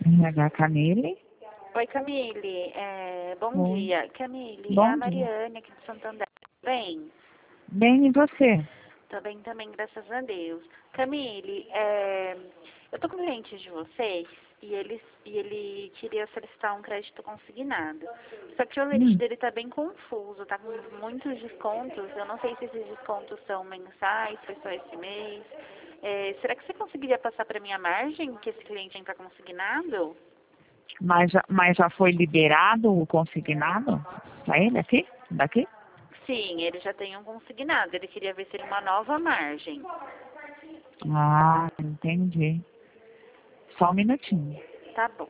RH Camille. Oi, Camille. Bom Oi. dia. Camille, é a Bom dia. Mariane aqui de Santander. Tudo bem? Bem, e você? Tô bem também, graças a Deus. Camille, eu tô com um cliente de vocês e ele queria solicitar um crédito consignado. Só que o limite Hum, dele tá bem confuso, tá com muitos descontos. Eu não sei se esses descontos são mensais, foi só esse mês. Será que você conseguiria passar para minha margem que esse cliente entra consignado? mas já foi liberado o consignado para ele aqui? Daqui? Sim, ele já tem um consignado. Ele queria ver se ele uma nova margem. Ah, entendi. Só um minutinho. Tá bom.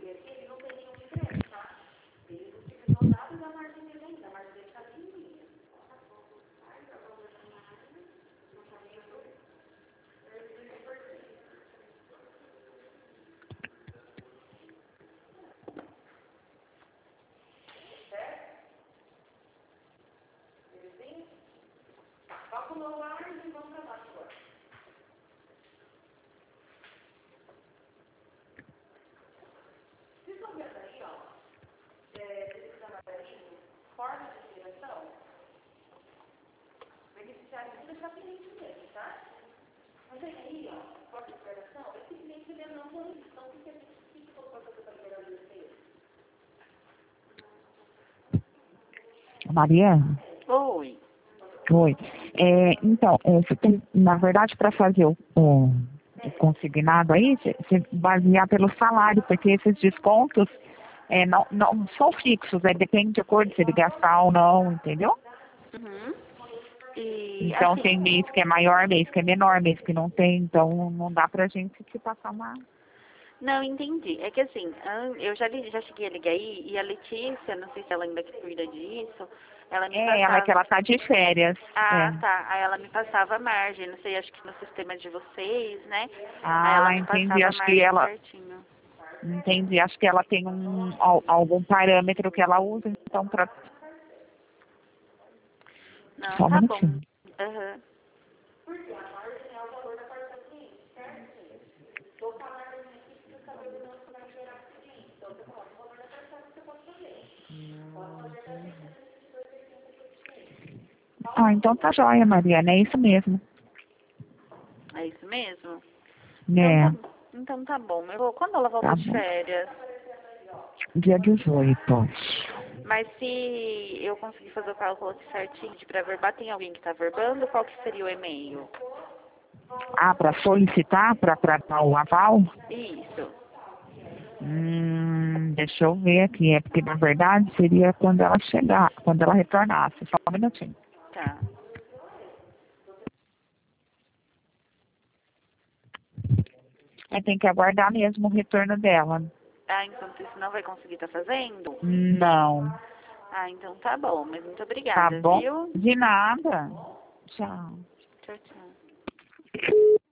Mariana? Oi. Oi. Então, você tem, na verdade, para fazer o consignado aí, você basear pelo salário, porque esses descontos não são fixos, depende de acordo se ele gastar ou não, entendeu? Uhum. E Então tem assim, mês que é maior, mês que é menor, mês que não tem, então não dá pra gente te passar uma. não entendi. É que assim, eu já cheguei a ligar aí e a Letícia, não sei se ela ainda que cuida disso, ela me Ela é que passava. ela tá de férias. É. Ah, tá. Aí ela me passava a margem, não sei, acho que no sistema de vocês, né? Aí ela Ah, me entendi. passava a Acho que margem ela. certinho. Entendi. Acho que ela tem algum parâmetro que ela usa, então pra. Não, Só um tá bom. minutinho. Aham. Ah, então tá jóia, Mariana, é isso mesmo. É isso mesmo? Então tá, Né? então tá bom. Quando ela volta Tá de bom. férias? Dia 18. Mas se eu conseguir fazer o cálculo aqui certinho de pré-verbal, tem alguém que tá verbando? Qual que seria o e-mail? Ah, pra solicitar, pra dar o aval? Isso. Deixa eu ver aqui. É porque, na verdade, seria quando ela chegar, quando ela retornasse. Só um minutinho. Tá. Tem que aguardar mesmo o retorno dela. Ah, enquanto isso não vai conseguir estar fazendo? Não. Ah, então tá bom. Mas muito Tá obrigada, bom? viu? De nada. Tchau. Tchau, tchau.